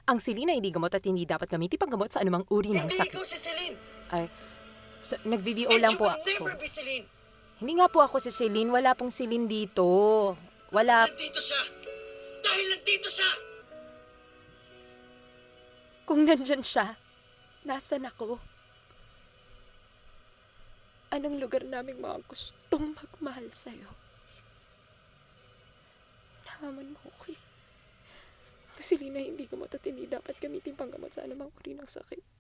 Ang Celine ay hindi gamot at hindi dapat gamitin panggamot sa anumang uri ng Hindi sakit. ikaw si Celine! Ay, nag-VVO And lang you po will ako. never be Celine! Hindi nga po ako si Celine. Wala pong Celine dito. Wala. Nandito siya! Dahil nandito siya! Kung nandyan siya, nasan ako? Anong lugar naming mga gustong magmahal sa'yo? Naman mo, okay? Ang Celine ay hindi gamot at hindi dapat gamitin panggamot sa anumang uri ng sakit.